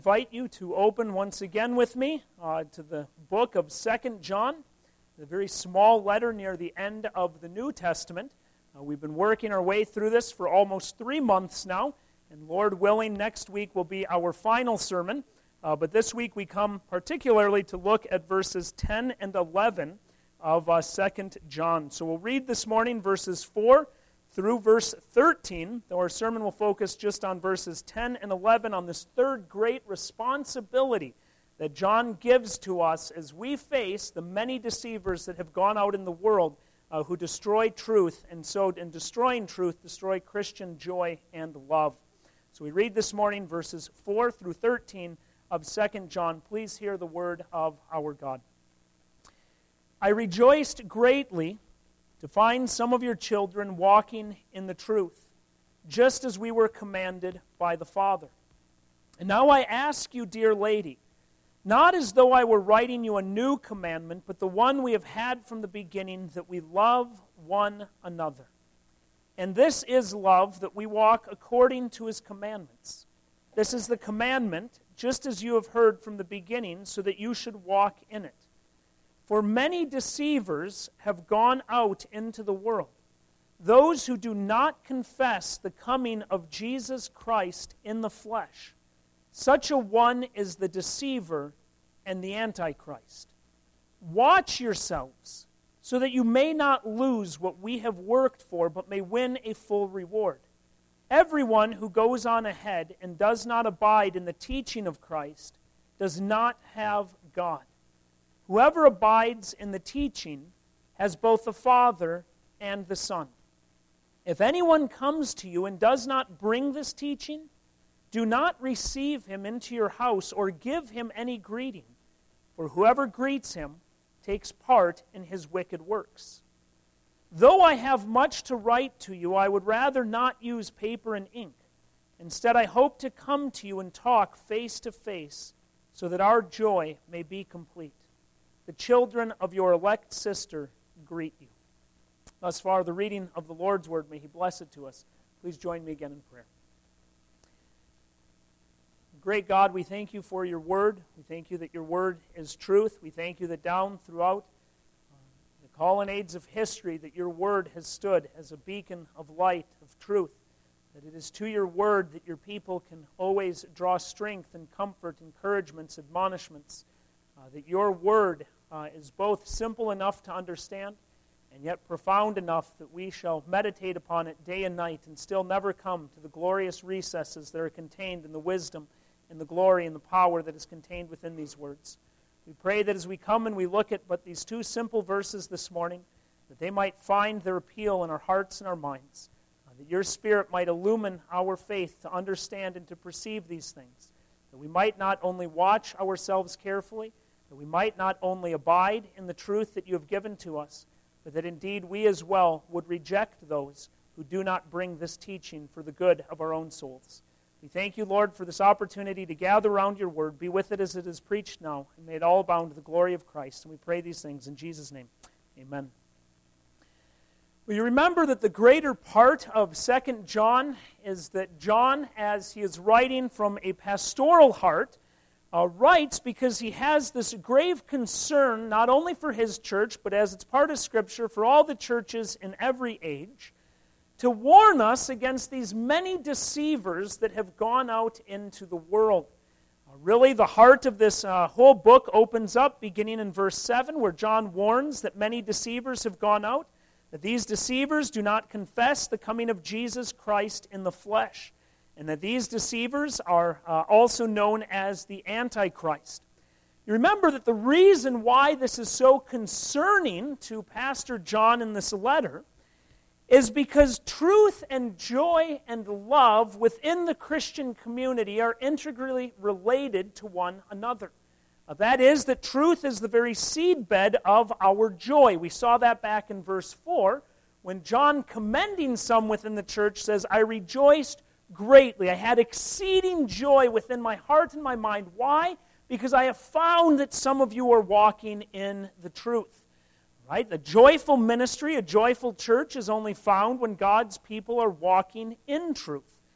Invite you to open once again with me to the book of 2 John, the very small letter near the end of the New Testament. We've been working our way through this for almost 3 months now, and Lord willing, next week will be our final sermon. But this week we come particularly to look at verses 10 and 11 of 2 John. So we'll read this morning verses 4 through verse 13, though our sermon will focus just on verses 10 and 11 on this third great responsibility that John gives to us as we face the many deceivers that have gone out in the world who destroy truth, and so in destroying truth, destroy Christian joy and love. So we read this morning verses 4 through 13 of 2 John. Please hear the word of our God. I rejoiced greatly to find some of your children walking in the truth, just as we were commanded by the Father. And now I ask you, dear lady, not as though I were writing you a new commandment, but the one we have had from the beginning, that we love one another. And this is love, that we walk according to his commandments. This is the commandment, just as you have heard from the beginning, so that you should walk in it. For many deceivers have gone out into the world, those who do not confess the coming of Jesus Christ in the flesh. Such a one is the deceiver and the Antichrist. Watch yourselves, so that you may not lose what we have worked for, but may win a full reward. Everyone who goes on ahead and does not abide in the teaching of Christ does not have God. Whoever abides in the teaching has both the Father and the Son. If anyone comes to you and does not bring this teaching, do not receive him into your house or give him any greeting, for whoever greets him takes part in his wicked works. Though I have much to write to you, I would rather not use paper and ink. Instead, I hope to come to you and talk face to face, so that our joy may be complete. The children of your elect sister greet you. Thus far, the reading of the Lord's word. May he bless it to us. Please join me again in prayer. Great God, we thank you for your word. We thank you that your word is truth. We thank you that down throughout the colonnades of history, that your word has stood as a beacon of light, of truth. That it is to your word that your people can always draw strength and comfort, encouragements, admonishments. That your word is both simple enough to understand and yet profound enough that we shall meditate upon it day and night and still never come to the glorious recesses that are contained in the wisdom and the glory and the power that is contained within these words. We pray that as we come and we look at but these 2 simple verses this morning, that they might find their appeal in our hearts and our minds, that your Spirit might illumine our faith to understand and to perceive these things, that we might not only watch ourselves carefully, that we might not only abide in the truth that you have given to us, but that indeed we as well would reject those who do not bring this teaching for the good of our own souls. We thank you, Lord, for this opportunity to gather around your word. Be with it as it is preached now, and may it all abound to the glory of Christ. And we pray these things in Jesus' name. Amen. Well, you remember that the greater part of 2 John is that John, as he is writing from a pastoral heart, writes because he has this grave concern, not only for his church, but as it's part of Scripture, for all the churches in every age, to warn us against these many deceivers that have gone out into the world. Really, the heart of this whole book opens up beginning in verse 7, where John warns that many deceivers have gone out, that these deceivers do not confess the coming of Jesus Christ in the flesh, and that these deceivers are also known as the Antichrist. You remember that the reason why this is so concerning to Pastor John in this letter is because truth and joy and love within the Christian community are integrally related to one another. That is, that truth is the very seedbed of our joy. We saw that back in verse 4, when John, commending some within the church, says, I rejoiced greatly. I had exceeding joy within my heart and my mind. Why? Because I have found that some of you are walking in the truth. Right? The joyful ministry, a joyful church, is only found when God's people are walking in truth.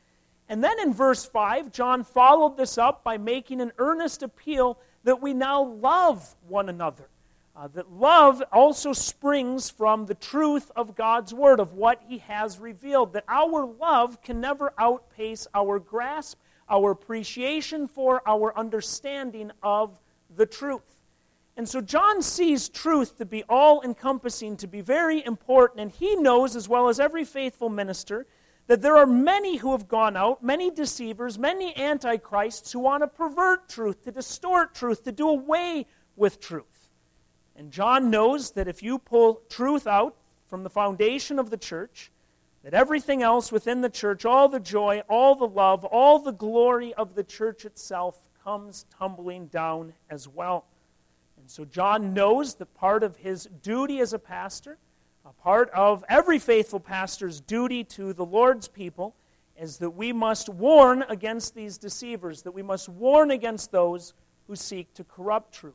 And then in verse 5, John followed this up by making an earnest appeal that we now love one another. That love also springs from the truth of God's Word, of what He has revealed. That our love can never outpace our grasp, our appreciation for, our understanding of the truth. And so John sees truth to be all-encompassing, to be very important, and he knows, as well as every faithful minister, that there are many who have gone out, many deceivers, many antichrists who want to pervert truth, to distort truth, to do away with truth. And John knows that if you pull truth out from the foundation of the church, that everything else within the church, all the joy, all the love, all the glory of the church itself comes tumbling down as well. And so John knows that part of his duty as a pastor, a part of every faithful pastor's duty to the Lord's people, is that we must warn against these deceivers, that we must warn against those who seek to corrupt truth.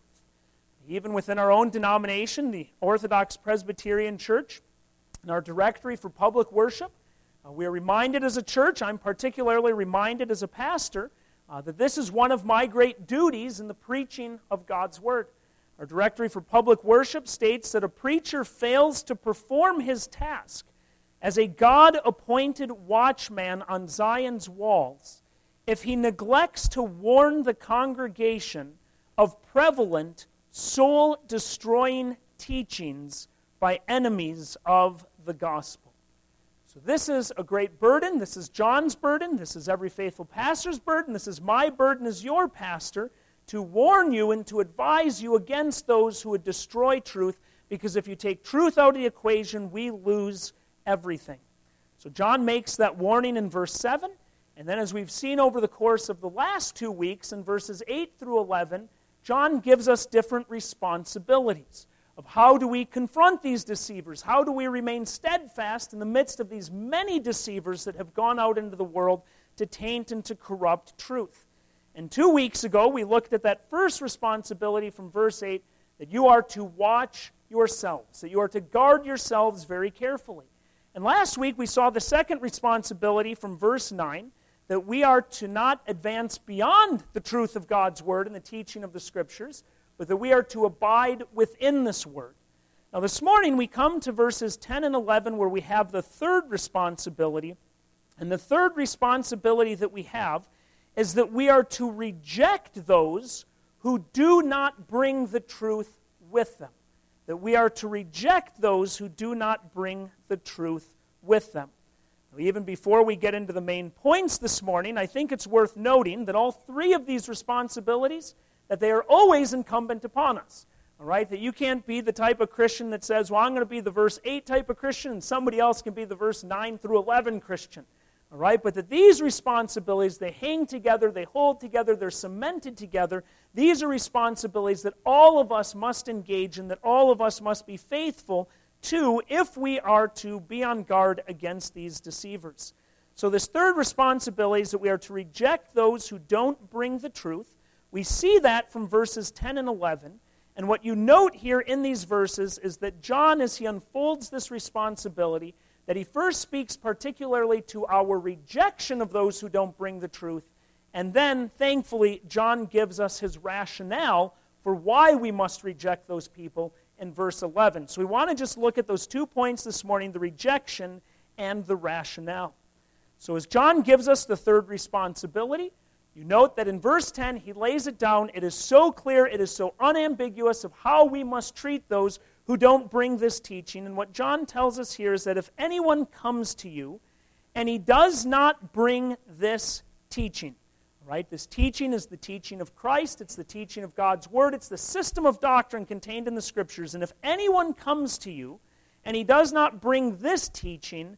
Even within our own denomination, the Orthodox Presbyterian Church, in our directory for public worship, we are reminded as a church, I'm particularly reminded as a pastor, that this is one of my great duties in the preaching of God's Word. Our directory for public worship states that a preacher fails to perform his task as a God-appointed watchman on Zion's walls if he neglects to warn the congregation of prevalent, soul-destroying teachings by enemies of the gospel. So this is a great burden. This is John's burden. This is every faithful pastor's burden. This is my burden as your pastor, to warn you and to advise you against those who would destroy truth, because if you take truth out of the equation, we lose everything. So John makes that warning in verse 7, and then as we've seen over the course of the last 2 weeks, in verses 8 through 11, John gives us different responsibilities of how do we confront these deceivers, how do we remain steadfast in the midst of these many deceivers that have gone out into the world to taint and to corrupt truth. And 2 weeks ago, we looked at that first responsibility from verse 8, that you are to watch yourselves, that you are to guard yourselves very carefully. And last week, we saw the second responsibility from verse 9, that we are to not advance beyond the truth of God's Word and the teaching of the Scriptures, but that we are to abide within this Word. Now this morning, we come to verses 10 and 11, where we have the third responsibility. And the third responsibility that we have is that we are to reject those who do not bring the truth with them. That we are to reject those who do not bring the truth with them. Now, even before we get into the main points this morning, I think it's worth noting that all three of these responsibilities, that they are always incumbent upon us. All right? That you can't be the type of Christian that says, well, I'm going to be the verse 8 type of Christian, and somebody else can be the verse 9 through 11 Christian. All right, but that these responsibilities, they hang together, they hold together, they're cemented together. These are responsibilities that all of us must engage in, that all of us must be faithful to if we are to be on guard against these deceivers. So this third responsibility is that we are to reject those who don't bring the truth. We see that from verses 10 and 11. And what you note here in these verses is that John, as he unfolds this responsibility, that he first speaks particularly to our rejection of those who don't bring the truth, and then, thankfully, John gives us his rationale for why we must reject those people in verse 11. So we want to just look at those 2 points this morning, the rejection and the rationale. So as John gives us the third responsibility, you note that in verse 10, he lays it down. It is so clear, it is so unambiguous of how we must treat those who don't bring this teaching. And what John tells us here is that if anyone comes to you and he does not bring this teaching, right? This teaching is the teaching of Christ. It's the teaching of God's Word. It's the system of doctrine contained in the Scriptures. And if anyone comes to you and he does not bring this teaching,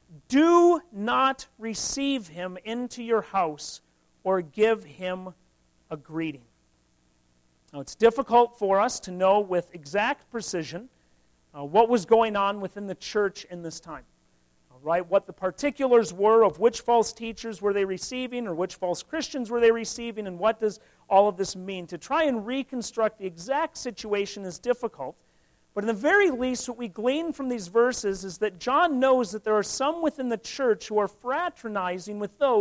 do not receive him into your house or give him a greeting. Now, it's difficult for us to know with exact precision what was going on within the church in this time. All right, what the particulars were of which false teachers were they receiving or which false Christians were they receiving, and what does all of this mean. To try and reconstruct the exact situation is difficult, but in the very least what we glean from these verses is that John knows that there are some within the church who are fraternizing with those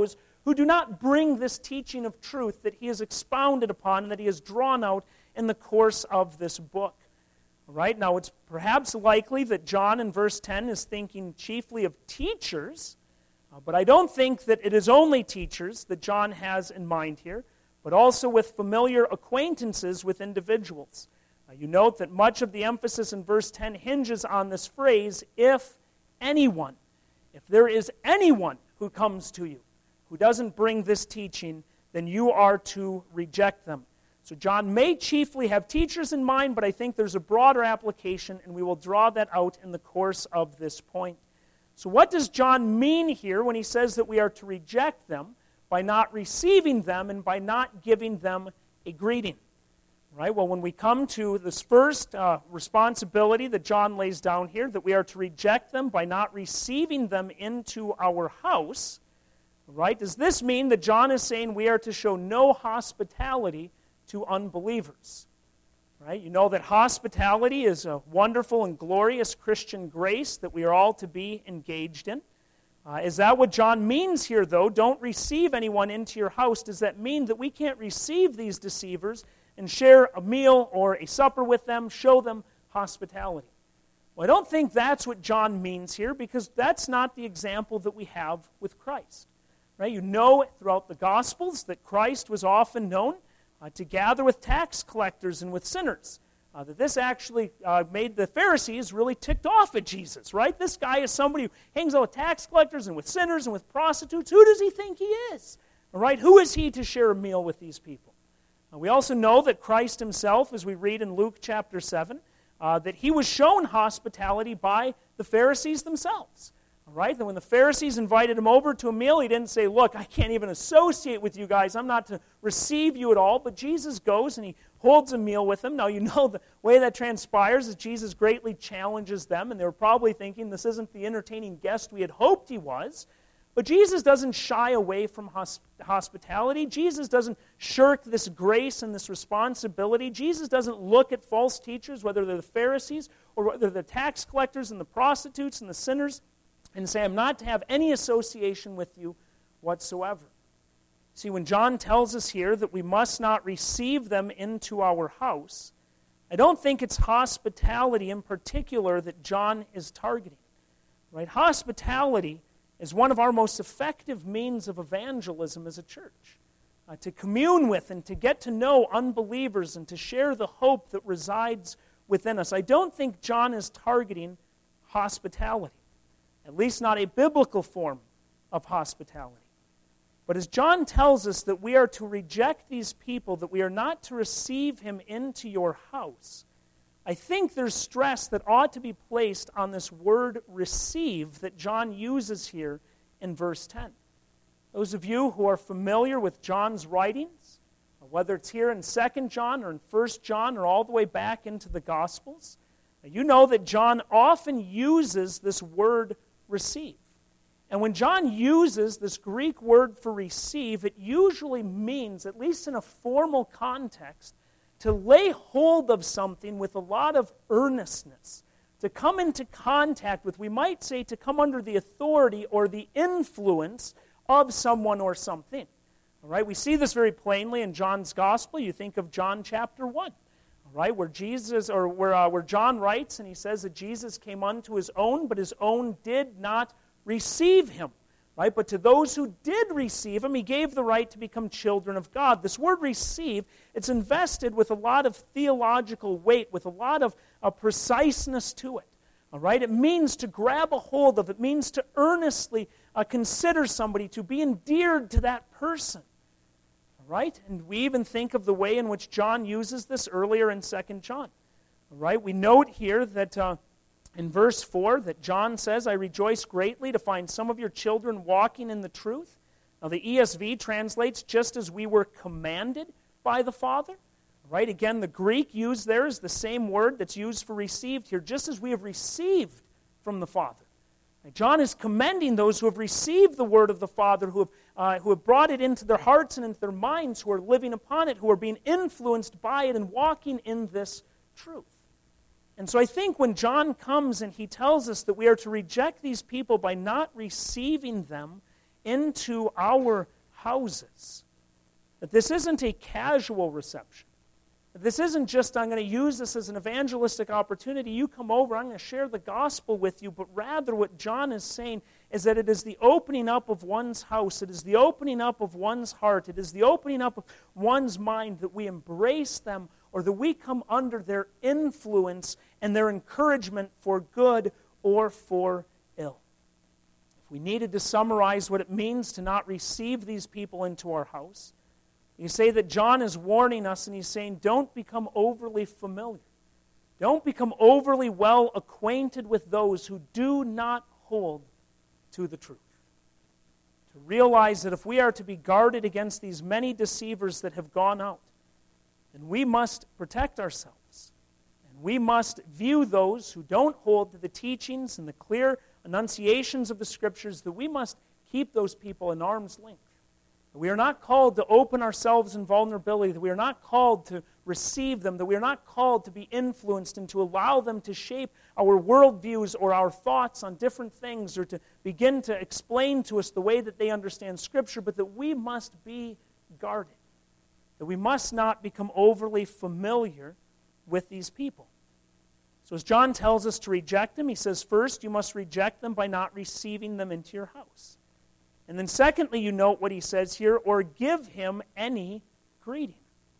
who do not bring this teaching of truth that he has expounded upon, that he has drawn out in the course of this book. All right, now it's perhaps likely that John in verse 10 is thinking chiefly of teachers, but I don't think that it is only teachers that John has in mind here, but also with familiar acquaintances with individuals. You note that much of the emphasis in verse 10 hinges on this phrase, if anyone. If there is anyone who comes to you who doesn't bring this teaching, then you are to reject them. So John may chiefly have teachers in mind, but I think there's a broader application, and we will draw that out in the course of this point. So what does John mean here when he says that we are to reject them by not receiving them and by not giving them a greeting? Right? Well, when we come to this first responsibility that John lays down here, that we are to reject them by not receiving them into our house, right? Does this mean that John is saying we are to show no hospitality to unbelievers? Right? You know that hospitality is a wonderful and glorious Christian grace that we are all to be engaged in. Is that what John means here, though? Don't receive anyone into your house. Does that mean that we can't receive these deceivers and share a meal or a supper with them, show them hospitality? Well, I don't think that's what John means here, because that's not the example that we have with Christ. Right? You know throughout the Gospels that Christ was often known to gather with tax collectors and with sinners. That this actually made the Pharisees really ticked off at Jesus, right? This guy is somebody who hangs out with tax collectors and with sinners and with prostitutes. Who does he think he is? All right? Who is he to share a meal with these people? We also know that Christ himself, as we read in Luke chapter 7, that he was shown hospitality by the Pharisees themselves. All right? That when the Pharisees invited him over to a meal, he didn't say, look, I can't even associate with you guys. I'm not to receive you at all. But Jesus goes and he holds a meal with them. Now, you know the way that transpires is Jesus greatly challenges them, and they were probably thinking this isn't the entertaining guest we had hoped he was. But Jesus doesn't shy away from hospitality. Jesus doesn't shirk this grace and this responsibility. Jesus doesn't look at false teachers, whether they're the Pharisees or whether they're the tax collectors and the prostitutes and the sinners, and say, I'm not to have any association with you whatsoever. See, when John tells us here that we must not receive them into our house, I don't think it's hospitality in particular that John is targeting. Right? Hospitality is one of our most effective means of evangelism as a church. To commune with and to get to know unbelievers and to share the hope that resides within us. I don't think John is targeting hospitality, at least not a biblical form of hospitality. But as John tells us that we are to reject these people, that we are not to receive him into your house, I think there's stress that ought to be placed on this word receive that John uses here in verse 10. Those of you who are familiar with John's writings, whether it's here in 2 John or in 1 John or all the way back into the Gospels, you know that John often uses this word receive. And when John uses this Greek word for receive, it usually means, at least in a formal context, to lay hold of something with a lot of earnestness, to come into contact with, we might say, to come under the authority or the influence of someone or something. All right, we see this very plainly in John's Gospel. You think of John chapter 1, all right, where John writes and he says that Jesus came unto his own, but his own did not receive him. Right? But to those who did receive him, he gave the right to become children of God. This word receive, it's invested with a lot of theological weight, with a lot of preciseness to it. All right? It means to grab a hold of. It means to earnestly consider somebody, to be endeared to that person. All right? And we even think of the way in which John uses this earlier in 2 John. All right? We note here that in verse 4 that John says, I rejoice greatly to find some of your children walking in the truth. Now the ESV translates, just as we were commanded by the Father. Right? Again, the Greek used there is the same word that's used for received here, just as we have received from the Father. Now, John is commending those who have received the word of the Father, who have brought it into their hearts and into their minds, who are living upon it, who are being influenced by it and walking in this truth. And so I think when John comes and he tells us that we are to reject these people by not receiving them into our houses. That this isn't a casual reception. That this isn't just, I'm going to use this as an evangelistic opportunity. You come over, I'm going to share the gospel with you. But rather what John is saying is that it is the opening up of one's house. It is the opening up of one's heart. It is the opening up of one's mind that we embrace them, or that we come under their influence and their encouragement for good or for ill. If we needed to summarize what it means to not receive these people into our house, you say that John is warning us, and he's saying, don't become overly familiar. Don't become overly well acquainted with those who do not hold to the truth. To realize that if we are to be guarded against these many deceivers that have gone out, then we must protect ourselves. And we must view those who don't hold to the teachings and the clear enunciations of the Scriptures, that we must keep those people in arm's length. We are not called to open ourselves in vulnerability, that we are not called to receive them, that we are not called to be influenced and to allow them to shape our worldviews or our thoughts on different things, or to begin to explain to us the way that they understand Scripture, but that we must be guarded, that we must not become overly familiar with these people. So as John tells us to reject them, he says, first, you must reject them by not receiving them into your house. And then secondly, you note what he says here, or give him any greeting.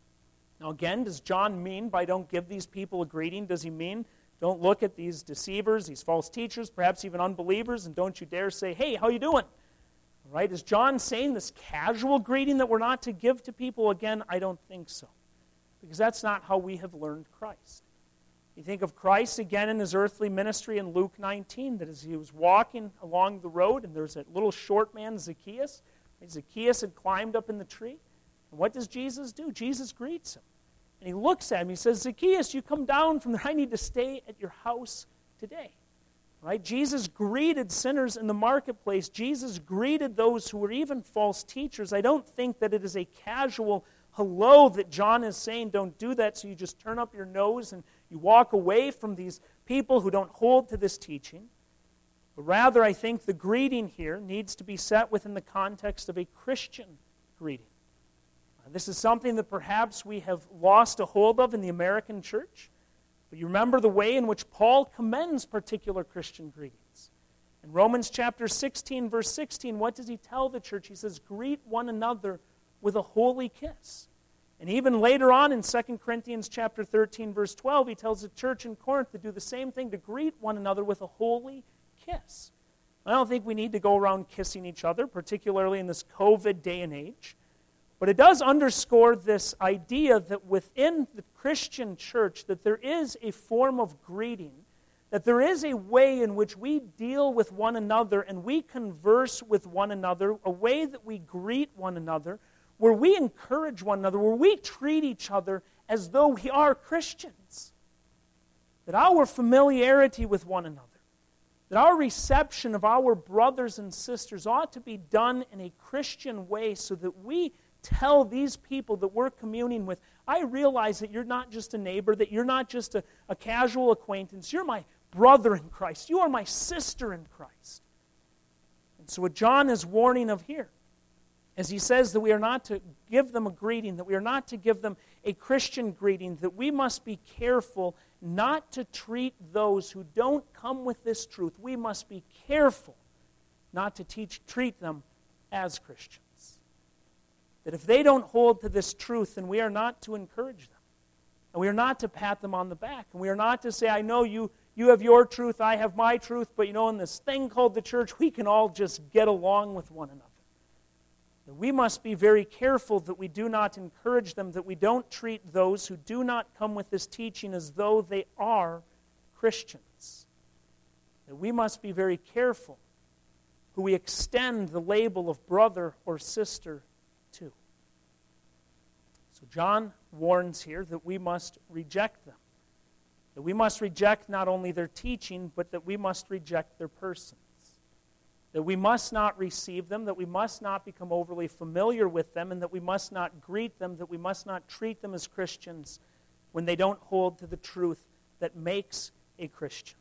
Now again, does John mean by don't give these people a greeting, does he mean don't look at these deceivers, these false teachers, perhaps even unbelievers, and don't you dare say, hey, how you doing? All right, is John saying this casual greeting that we're not to give to people? Again, I don't think so. Because that's not how we have learned Christ. You think of Christ again in his earthly ministry in Luke 19, that as he was walking along the road, and there's that little short man, Zacchaeus. Zacchaeus had climbed up in the tree. And what does Jesus do? Jesus greets him. And he looks at him. He says, Zacchaeus, you come down from there. I need to stay at your house today. Right? Jesus greeted sinners in the marketplace. Jesus greeted those who were even false teachers. I don't think that it is a casual hello that John is saying, don't do that, so you just turn up your nose and you walk away from these people who don't hold to this teaching. But rather, I think the greeting here needs to be set within the context of a Christian greeting. This is something that perhaps we have lost a hold of in the American church. But you remember the way in which Paul commends particular Christian greetings. In Romans chapter 16, verse 16, what does he tell the church? He says, greet one another with a holy kiss. And even later on in 2 Corinthians chapter 13, verse 12, he tells the church in Corinth to do the same thing, to greet one another with a holy kiss. I don't think we need to go around kissing each other, particularly in this COVID day and age. But it does underscore this idea that within the Christian church, that there is a form of greeting, that there is a way in which we deal with one another and we converse with one another, a way that we greet one another, where we encourage one another, where we treat each other as though we are Christians. That our familiarity with one another, that our reception of our brothers and sisters ought to be done in a Christian way, so that we tell these people that we're communing with, I realize that you're not just a neighbor, that you're not just a casual acquaintance, you're my brother in Christ, you are my sister in Christ. And so what John is warning of here, as he says that we are not to give them a greeting, that we are not to give them a Christian greeting, that we must be careful not to treat those who don't come with this truth. We must be careful not to treat them as Christians. That if they don't hold to this truth, then we are not to encourage them. And we are not to pat them on the back. And we are not to say, I know you have your truth, I have my truth, but in this thing called the church, we can all just get along with one another. That we must be very careful that we do not encourage them, that we don't treat those who do not come with this teaching as though they are Christians. That we must be very careful who we extend the label of brother or sister to. So John warns here that we must reject them. That we must reject not only their teaching, but that we must reject their persons. That we must not receive them, that we must not become overly familiar with them, and that we must not greet them, that we must not treat them as Christians when they don't hold to the truth that makes a Christian.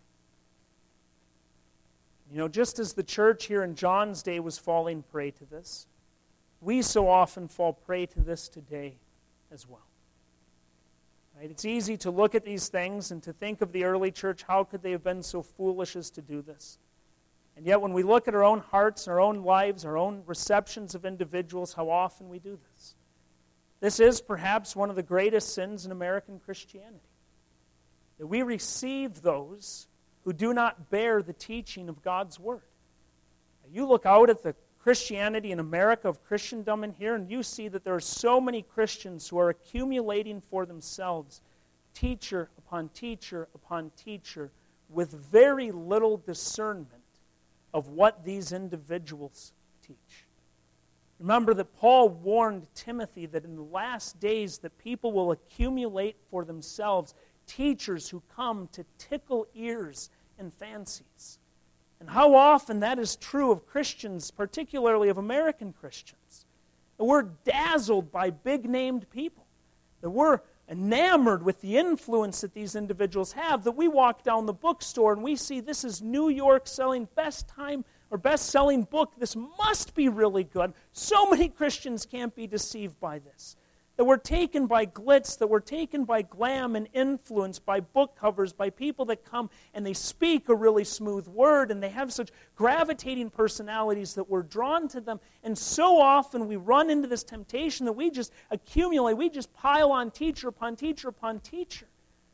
Just as the church here in John's day was falling prey to this, we so often fall prey to this today as well. Right? It's easy to look at these things and to think of the early church, how could they have been so foolish as to do this? And yet when we look at our own hearts, our own lives, our own receptions of individuals, how often we do this. This is perhaps one of the greatest sins in American Christianity. That we receive those who do not bear the teaching of God's Word. You look out at the Christianity in America, of Christendom in here, and you see that there are so many Christians who are accumulating for themselves teacher upon teacher upon teacher with very little discernment of what these individuals teach. Remember that Paul warned Timothy that in the last days that people will accumulate for themselves teachers who come to tickle ears and fancies. And how often that is true of Christians, particularly of American Christians. That we're dazzled by big-named people. That we're enamored with the influence that these individuals have. That we walk down the bookstore and we see this is New York selling best-selling book. This must be really good. So many Christians can't be deceived by this. That we're taken by glitz, that we're taken by glam and influence, by book covers, by people that come and they speak a really smooth word and they have such gravitating personalities that we're drawn to them. And so often we run into this temptation that we just accumulate, we just pile on teacher upon teacher upon teacher.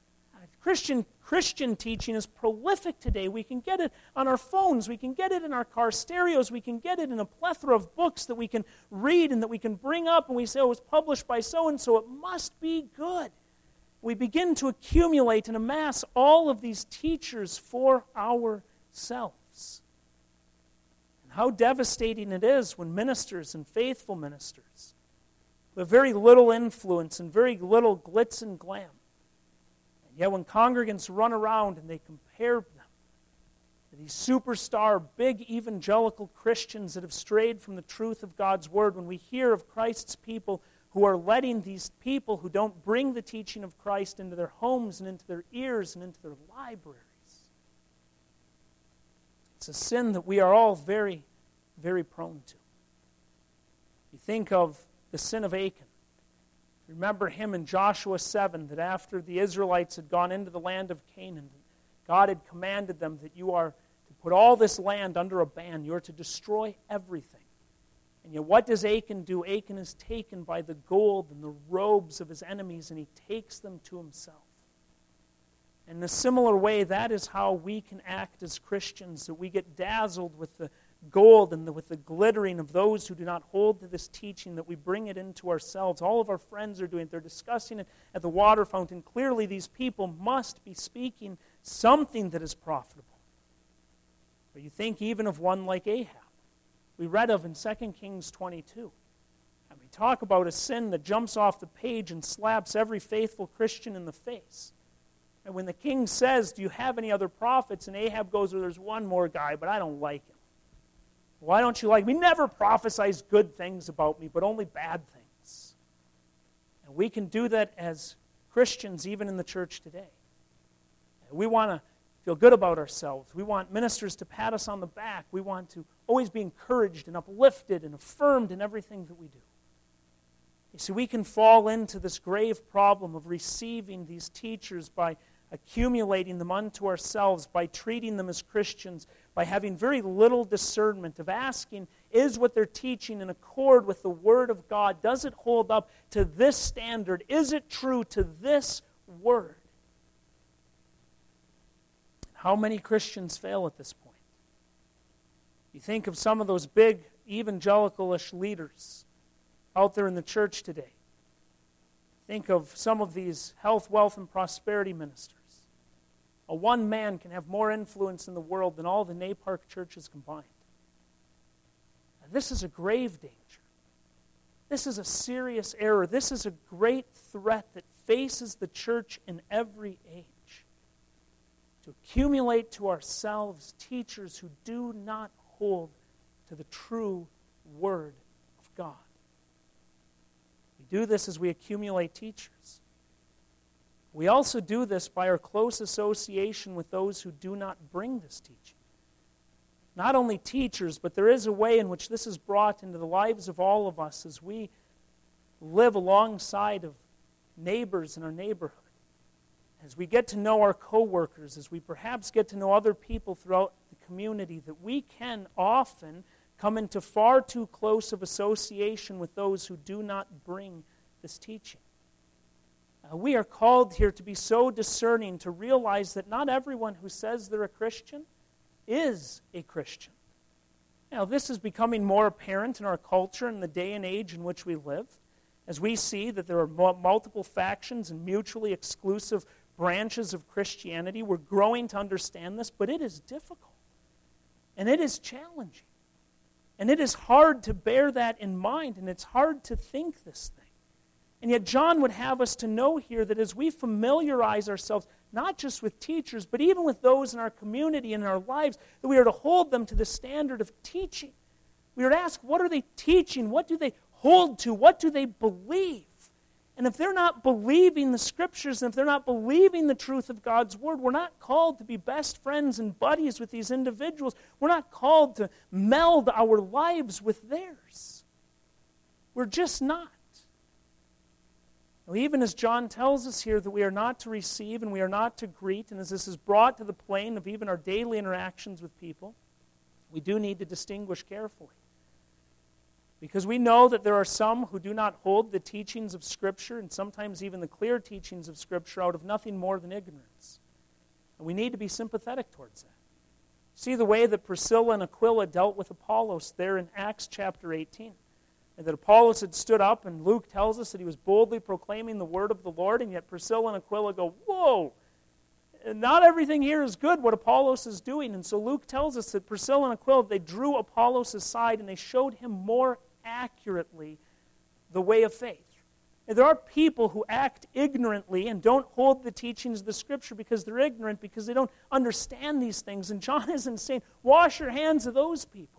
Christian teaching is prolific today. We can get it on our phones. We can get it in our car stereos. We can get it in a plethora of books that we can read and that we can bring up and we say, oh, it was published by so-and-so. It must be good. We begin to accumulate and amass all of these teachers for ourselves. And how devastating it is when ministers and faithful ministers with very little influence and very little glitz and glam, yet when congregants run around and they compare them to these superstar, big evangelical Christians that have strayed from the truth of God's Word, when we hear of Christ's people who are letting these people who don't bring the teaching of Christ into their homes and into their ears and into their libraries, it's a sin that we are all very, very prone to. You think of the sin of Achan. Remember him in Joshua 7, that after the Israelites had gone into the land of Canaan, God had commanded them that you are to put all this land under a ban. You are to destroy everything. And yet what does Achan do? Achan is taken by the gold and the robes of his enemies, and he takes them to himself. And in a similar way, that is how we can act as Christians, that we get dazzled with the gold and with the glittering of those who do not hold to this teaching, that we bring it into ourselves. All of our friends are doing it. They're discussing it at the water fountain. Clearly, these people must be speaking something that is profitable. But you think even of one like Ahab. We read of in 2 Kings 22. And we talk about a sin that jumps off the page and slaps every faithful Christian in the face. And when the king says, do you have any other prophets? And Ahab goes, well, there's one more guy, but I don't like him. Why don't you like me? He never prophesies good things about me, but only bad things. And we can do that as Christians, even in the church today. We want to feel good about ourselves. We want ministers to pat us on the back. We want to always be encouraged and uplifted and affirmed in everything that we do. You see, we can fall into this grave problem of receiving these teachers by accumulating them unto ourselves, by treating them as Christians, by having very little discernment, of asking, is what they're teaching in accord with the Word of God? Does it hold up to this standard? Is it true to this Word? How many Christians fail at this point? You think of some of those big evangelical-ish leaders out there in the church today. Think of some of these health, wealth, and prosperity ministers. A one man can have more influence in the world than all the NAPARC churches combined. Now, this is a grave danger. This is a serious error. This is a great threat that faces the church in every age. To accumulate to ourselves teachers who do not hold to the true Word of God. We do this as we accumulate teachers. We also do this by our close association with those who do not bring this teaching. not only teachers, but there is a way in which this is brought into the lives of all of us as we live alongside of neighbors in our neighborhood. As we get to know our coworkers, as we perhaps get to know other people throughout the community, that we can often come into far too close of association with those who do not bring this teaching. We are called here to be so discerning, to realize that not everyone who says they're a Christian is a Christian. Now, this is becoming more apparent in our culture in the day and age in which we live, as we see that there are multiple factions and mutually exclusive branches of Christianity. We're growing to understand this, but it is difficult, and it is challenging, and it is hard to bear that in mind, and it's hard to think this thing. And yet John would have us to know here that as we familiarize ourselves, not just with teachers, but even with those in our community and in our lives, that we are to hold them to the standard of teaching. We are to ask, what are they teaching? What do they hold to? What do they believe? And if they're not believing the Scriptures, and if they're not believing the truth of God's Word, we're not called to be best friends and buddies with these individuals. We're not called to meld our lives with theirs. We're just not. Even as John tells us here that we are not to receive and we are not to greet, and as this is brought to the plane of even our daily interactions with people, we do need to distinguish carefully. Because we know that there are some who do not hold the teachings of Scripture, and sometimes even the clear teachings of Scripture, out of nothing more than ignorance. And we need to be sympathetic towards that. See the way that Priscilla and Aquila dealt with Apollos there in Acts chapter 18. And that Apollos had stood up, and Luke tells us that he was boldly proclaiming the word of the Lord, and yet Priscilla and Aquila go, whoa, not everything here is good, what Apollos is doing. And so Luke tells us that Priscilla and Aquila, they drew Apollos aside, and they showed him more accurately the way of faith. And there are people who act ignorantly and don't hold the teachings of the Scripture because they're ignorant, because they don't understand these things. And John isn't saying, wash your hands of those people.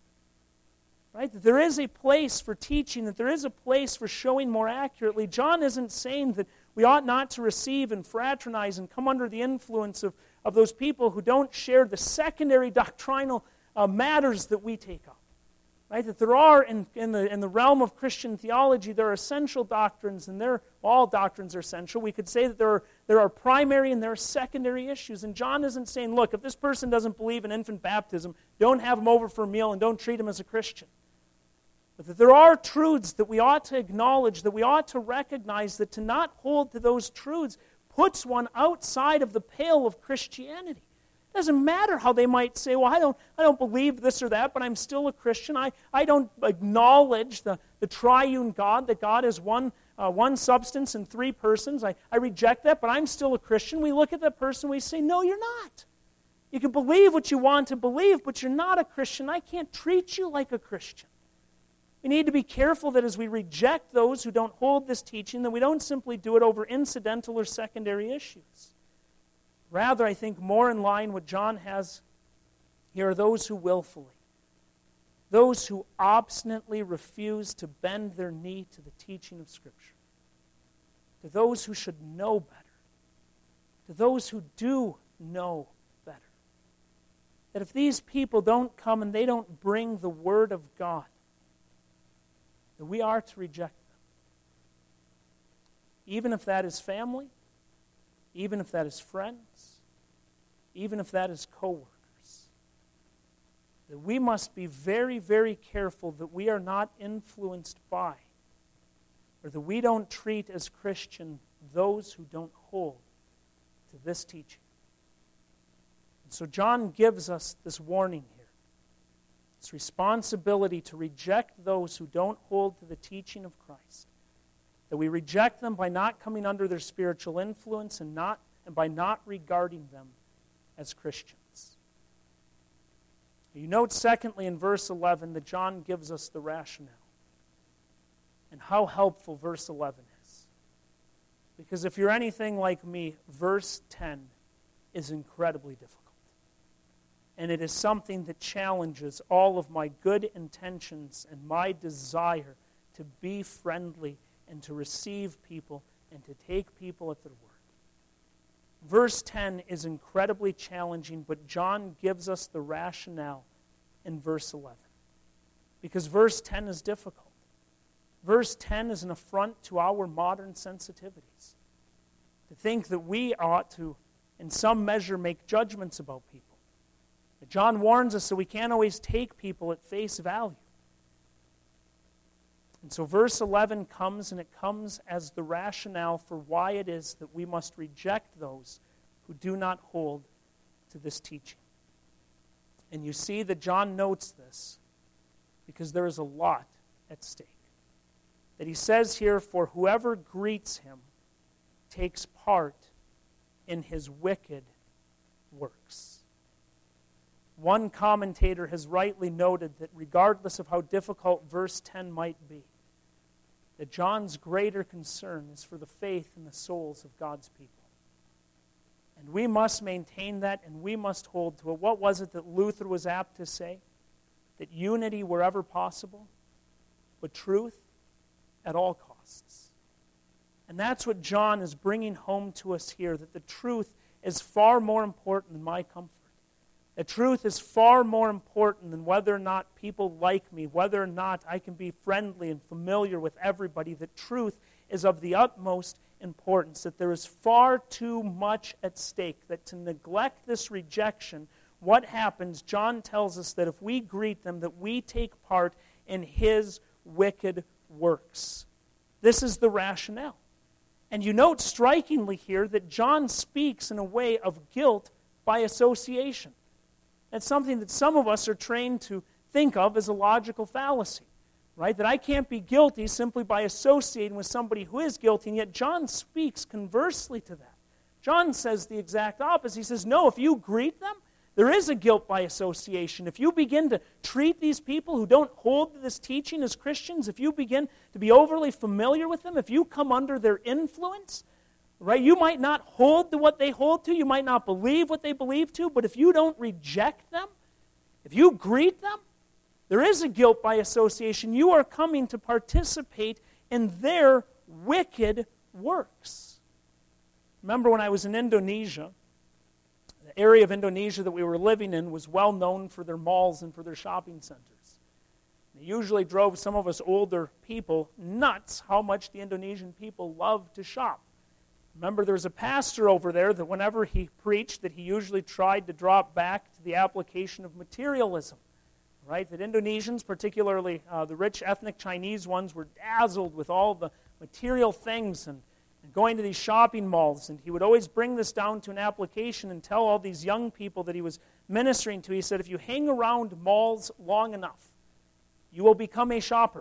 Right? That there is a place for teaching, that there is a place for showing more accurately. John isn't saying that we ought not to receive and fraternize and come under the influence of those people who don't share the secondary doctrinal matters that we take up. Right? That there are, in the realm of Christian theology, there are essential doctrines, and all doctrines are essential. We could say that there are primary and there are secondary issues. And John isn't saying, look, if this person doesn't believe in infant baptism, don't have him over for a meal and don't treat him as a Christian. But that there are truths that we ought to acknowledge, that we ought to recognize, that to not hold to those truths puts one outside of the pale of Christianity. It doesn't matter how they might say, well, I don't believe this or that, but I'm still a Christian. I don't acknowledge the triune God, that God is one substance in three persons. I reject that, but I'm still a Christian. We look at that person, we say, no, you're not. You can believe what you want to believe, but you're not a Christian. I can't treat you like a Christian. We need to be careful that as we reject those who don't hold this teaching, that we don't simply do it over incidental or secondary issues. Rather, I think more in line what John has here are those who willfully, those who obstinately refuse to bend their knee to the teaching of Scripture, to those who should know better, to those who do know better. That if these people don't come and they don't bring the Word of God, that we are to reject them. Even if that is family, even if that is friends, even if that is co-workers. That we must be very, very careful that we are not influenced by, or that we don't treat as Christian those who don't hold to this teaching. And so John gives us this warning here. It's responsibility to reject those who don't hold to the teaching of Christ. That we reject them by not coming under their spiritual influence and by not regarding them as Christians. You note, secondly, in verse 11, that John gives us the rationale. And how helpful verse 11 is. Because if you're anything like me, verse 10 is incredibly difficult. And it is something that challenges all of my good intentions and my desire to be friendly and to receive people and to take people at their word. Verse 10 is incredibly challenging, but John gives us the rationale in verse 11. Because verse 10 is difficult. Verse 10 is an affront to our modern sensitivities. To think that we ought to, in some measure, make judgments about people. That John warns us that we can't always take people at face value. And so verse 11 comes, and it comes as the rationale for why it is that we must reject those who do not hold to this teaching. And you see that John notes this because there is a lot at stake. That he says here, for whoever greets him takes part in his wicked works. One commentator has rightly noted that regardless of how difficult verse 10 might be, that John's greater concern is for the faith in the souls of God's people. And we must maintain that, and we must hold to it. What was it that Luther was apt to say? That unity wherever possible, but truth at all costs. And that's what John is bringing home to us here, that the truth is far more important than my comfort. The truth is far more important than whether or not people like me, whether or not I can be friendly and familiar with everybody. The truth is of the utmost importance, that there is far too much at stake, that to neglect this rejection, what happens, John tells us that if we greet them, that we take part in his wicked works. This is the rationale. And you note strikingly here that John speaks in a way of guilt by association. That's something that some of us are trained to think of as a logical fallacy, right? That I can't be guilty simply by associating with somebody who is guilty, and yet John speaks conversely to that. John says the exact opposite. He says, no, if you greet them, there is a guilt by association. If you begin to treat these people who don't hold to this teaching as Christians, if you begin to be overly familiar with them, if you come under their influence, right, you might not hold to what they hold to, you might not believe what they believe to, but if you don't reject them, if you greet them, there is a guilt by association. You are coming to participate in their wicked works. Remember when I was in Indonesia, the area of Indonesia that we were living in was well known for their malls and for their shopping centers. It usually drove some of us older people nuts how much the Indonesian people love to shop. Remember, there was a pastor over there that whenever he preached, that he usually tried to drop back to the application of materialism. Right? That Indonesians, particularly the rich ethnic Chinese ones, were dazzled with all the material things and going to these shopping malls. And he would always bring this down to an application and tell all these young people that he was ministering to. He said, if you hang around malls long enough, you will become a shopper.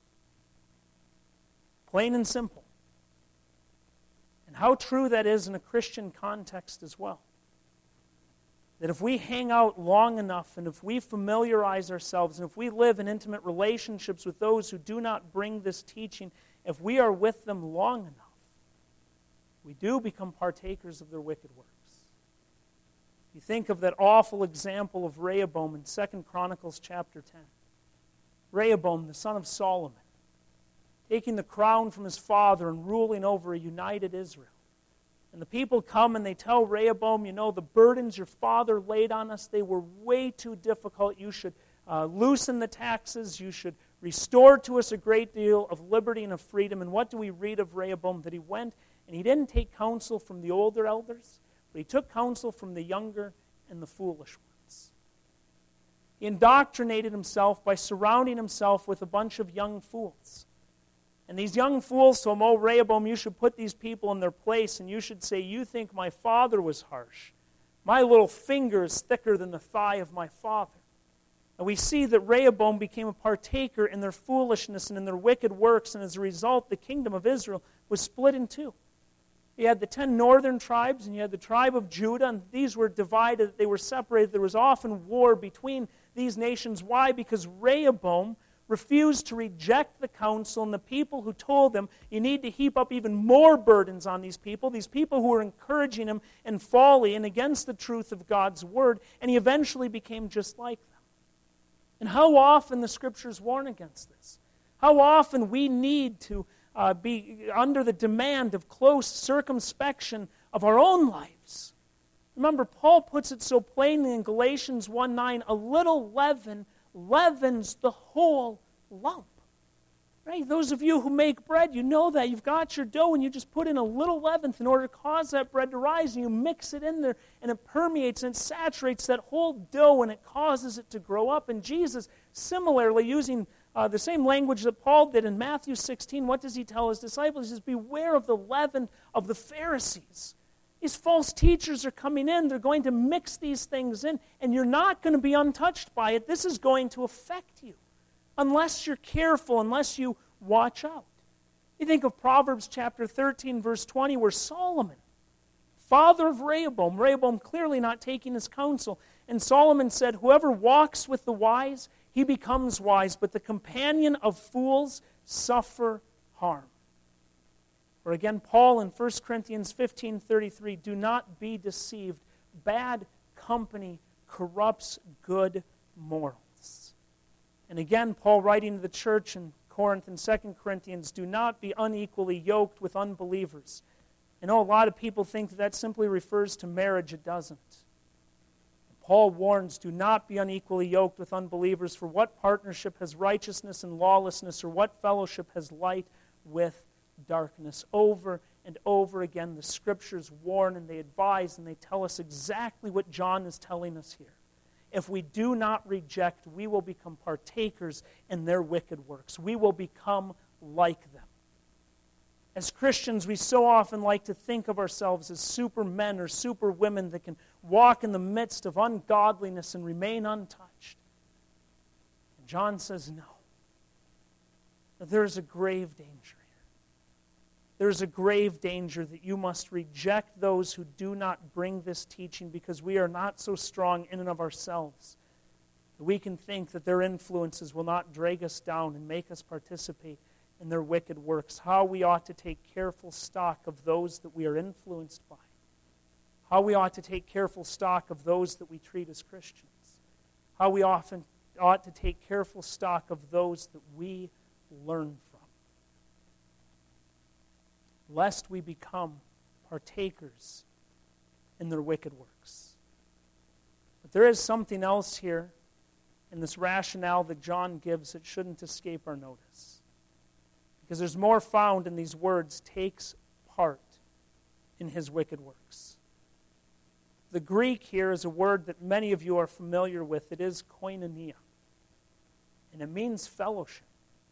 Plain and simple. And how true that is in a Christian context as well. That if we hang out long enough, and if we familiarize ourselves, and if we live in intimate relationships with those who do not bring this teaching, if we are with them long enough, we do become partakers of their wicked works. You think of that awful example of Rehoboam in 2 Chronicles chapter 10. Rehoboam, the son of Solomon, taking the crown from his father and ruling over a united Israel. And the people come and they tell Rehoboam, you know, the burdens your father laid on us, they were way too difficult. You should loosen the taxes. You should restore to us a great deal of liberty and of freedom. And what do we read of Rehoboam? That he went and he didn't take counsel from the older elders, but he took counsel from the younger and the foolish ones. He indoctrinated himself by surrounding himself with a bunch of young fools. And these young fools told him, oh, Rehoboam, you should put these people in their place, and you should say, you think my father was harsh. My little finger is thicker than the thigh of my father. And we see that Rehoboam became a partaker in their foolishness and in their wicked works, and as a result, the kingdom of Israel was split in two. You had the 10 northern tribes, and you had the tribe of Judah, and these were divided, they were separated. There was often war between these nations. Why? Because Rehoboam refused to reject the counsel and the people who told him, you need to heap up even more burdens on these people who were encouraging him in folly and against the truth of God's word, and he eventually became just like them. And how often the Scriptures warn against this. How often we need to be under the demand of close circumspection of our own lives. Remember, Paul puts it so plainly in Galatians 1:9, a little leaven leavens the whole lump. Right? Those of you who make bread, you know that. You've got your dough and you just put in a little leaven in order to cause that bread to rise, and you mix it in there and it permeates and it saturates that whole dough and it causes it to grow up. And Jesus, similarly, using the same language that Paul did in Matthew 16, what does he tell his disciples? He says, beware of the leaven of the Pharisees. These false teachers are coming in. They're going to mix these things in, and you're not going to be untouched by it. This is going to affect you unless you're careful, unless you watch out. You think of Proverbs chapter 13, verse 20, where Solomon, father of Rehoboam clearly not taking his counsel, and Solomon said, whoever walks with the wise, he becomes wise, but the companion of fools suffer harm. Or again, Paul in 1 Corinthians 15:33, do not be deceived. Bad company corrupts good morals. And again, Paul writing to the church in Corinth in 2 Corinthians, do not be unequally yoked with unbelievers. I know a lot of people think that simply refers to marriage. It doesn't. Paul warns, do not be unequally yoked with unbelievers, for what partnership has righteousness and lawlessness, or what fellowship has light with darkness? Over and over again, the Scriptures warn and they advise and they tell us exactly what John is telling us here. If we do not reject, we will become partakers in their wicked works. We will become like them. As Christians, we so often like to think of ourselves as supermen or superwomen that can walk in the midst of ungodliness and remain untouched. And John says, no. There's a grave danger here. There's a grave danger that you must reject those who do not bring this teaching, because we are not so strong in and of ourselves that we can think that their influences will not drag us down and make us participate in their wicked works. How we ought to take careful stock of those that we are influenced by. How we ought to take careful stock of those that we treat as Christians. How we often ought to take careful stock of those that we learn from, lest we become partakers in their wicked works. But there is something else here in this rationale that John gives that shouldn't escape our notice. Because there's more found in these words, takes part in his wicked works. The Greek here is a word that many of you are familiar with. It is koinonia. And it means fellowship.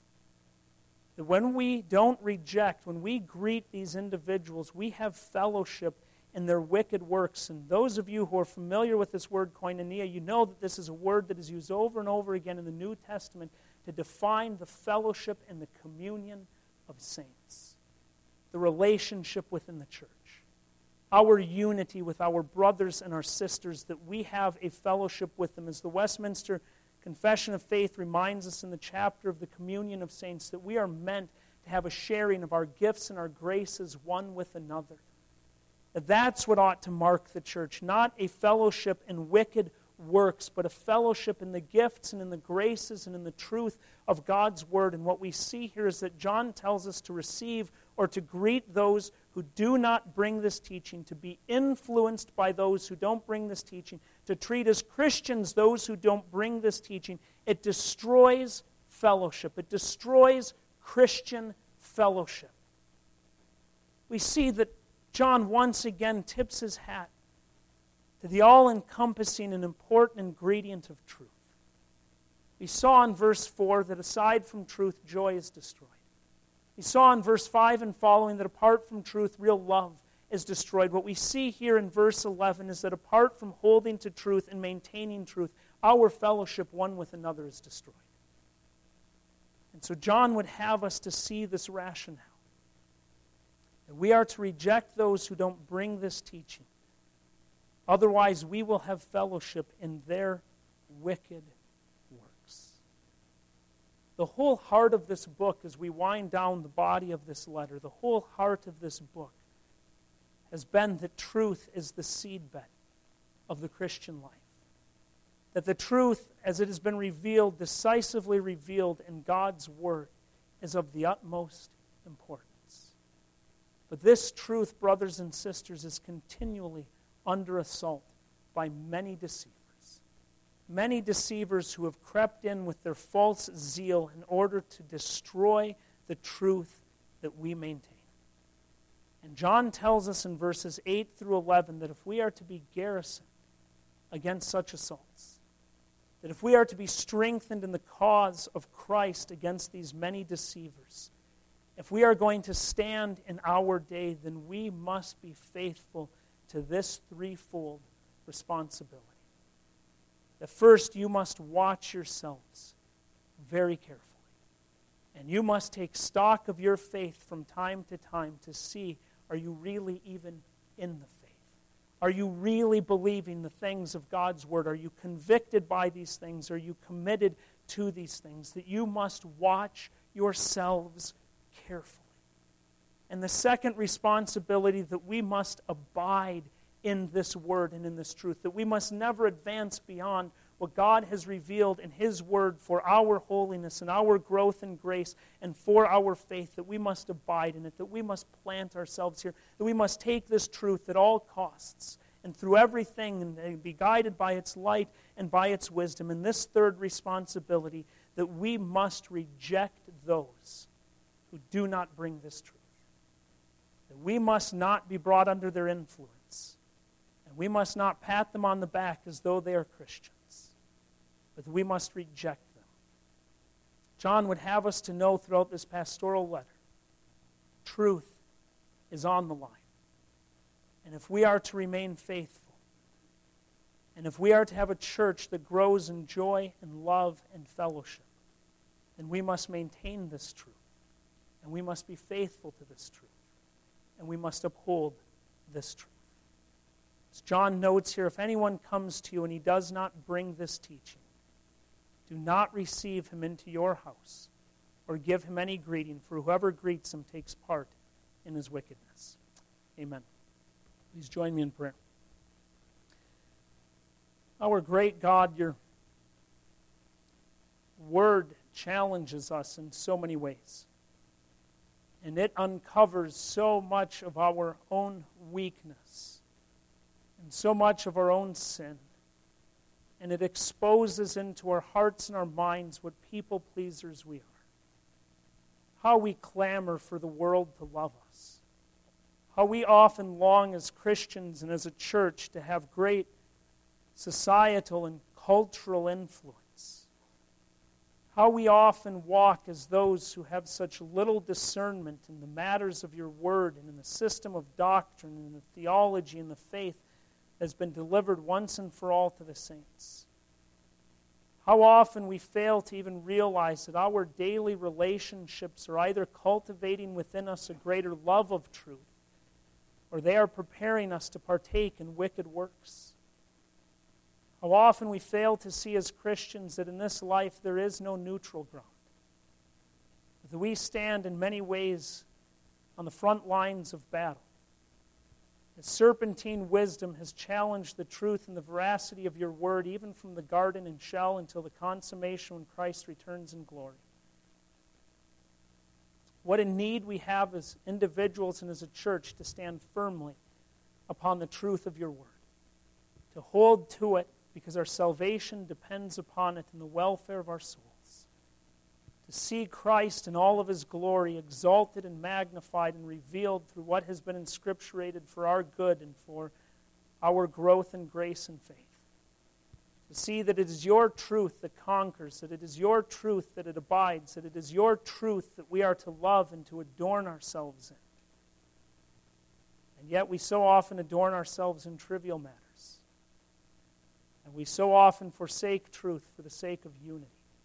That when we don't reject, when we greet these individuals, we have fellowship in their wicked works. And those of you who are familiar with this word koinonia, you know that this is a word that is used over and over again in the New Testament to define the fellowship and the communion of saints, the relationship within the church, our unity with our brothers and our sisters, that we have a fellowship with them. As the Westminster Confession of Faith reminds us in the chapter of the communion of saints, that we are meant to have a sharing of our gifts and our graces one with another. That's what ought to mark the church, not a fellowship in wicked works, but a fellowship in the gifts and in the graces and in the truth of God's Word. And what we see here is that John tells us to receive or to greet those who do not bring this teaching, to be influenced by those who don't bring this teaching, to treat as Christians those who don't bring this teaching. It destroys fellowship. It destroys Christian fellowship. We see that John once again tips his hat to the all-encompassing and important ingredient of truth. We saw in verse 4 that aside from truth, joy is destroyed. We saw in verse 5 and following that apart from truth, real love is destroyed. What we see here in verse 11 is that apart from holding to truth and maintaining truth, our fellowship one with another is destroyed. And so John would have us to see this rationale. That we are to reject those who don't bring this teaching. Otherwise, we will have fellowship in their wicked works. The whole heart of this book, as we wind down the body of this letter, the whole heart of this book has been that truth is the seedbed of the Christian life. That the truth, as it has been revealed, decisively revealed in God's Word, is of the utmost importance. But this truth, brothers and sisters, is continually under assault by many deceivers. many deceivers who have crept in with their false zeal in order to destroy the truth that we maintain. And John tells us in verses 8 through 11 that if we are to be garrisoned against such assaults, that if we are to be strengthened in the cause of Christ against these many deceivers, if we are going to stand in our day, then we must be faithful to this threefold responsibility. That first, you must watch yourselves very carefully. And you must take stock of your faith from time to time to see, are you really even in the faith? Are you really believing the things of God's Word? Are you convicted by these things? Are you committed to these things? That you must watch yourselves carefully. And the second responsibility, that we must abide in this Word and in this truth. That we must never advance beyond what God has revealed in His Word for our holiness and our growth in grace and for our faith, that we must abide in it, that we must plant ourselves here, that we must take this truth at all costs and through everything and be guided by its light and by its wisdom. And this third responsibility, that we must reject those who do not bring this truth. That we must not be brought under their influence. And we must not pat them on the back as though they are Christians. But we must reject them. John would have us to know throughout this pastoral letter, truth is on the line. And if we are to remain faithful, and if we are to have a church that grows in joy and love and fellowship, then we must maintain this truth. And we must be faithful to this truth. And we must uphold this truth. As John notes here, if anyone comes to you and he does not bring this teaching, do not receive him into your house or give him any greeting, for whoever greets him takes part in his wickedness. Amen. Please join me in prayer. Our great God, your word challenges us in so many ways. And it uncovers so much of our own weakness and so much of our own sin. And it exposes into our hearts and our minds what people pleasers we are. How we clamor for the world to love us. How we often long as Christians and as a church to have great societal and cultural influence. How we often walk as those who have such little discernment in the matters of your word and in the system of doctrine and the theology and the faith has been delivered once and for all to the saints. How often we fail to even realize that our daily relationships are either cultivating within us a greater love of truth, or they are preparing us to partake in wicked works. How often we fail to see as Christians that in this life there is no neutral ground. That we stand in many ways on the front lines of battle. That serpentine wisdom has challenged the truth and the veracity of your word, even from the garden and shell until the consummation when Christ returns in glory. What a need we have as individuals and as a church to stand firmly upon the truth of your word. To hold to it because our salvation depends upon it and the welfare of our souls. To see Christ in all of his glory exalted and magnified and revealed through what has been inscripturated for our good and for our growth in grace and faith. To see that it is your truth that conquers, that it is your truth that it abides, that it is your truth that we are to love and to adorn ourselves in. And yet we so often adorn ourselves in trivial matters. And we so often forsake truth for the sake of unity.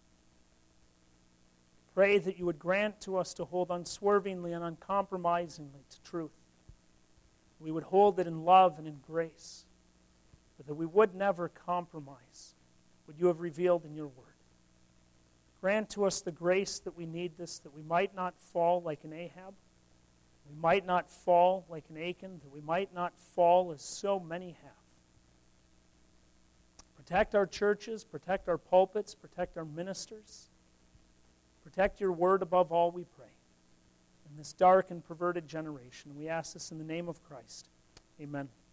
Pray that you would grant to us to hold unswervingly and uncompromisingly to truth. We would hold it in love and in grace, but that we would never compromise what you have revealed in your word. Grant to us the grace that we need this, that we might not fall like an Ahab, we might not fall like an Achan, that we might not fall as so many have. Protect our churches, protect our pulpits, protect our ministers. Protect your word above all, we pray, in this dark and perverted generation. We ask this in the name of Christ. Amen.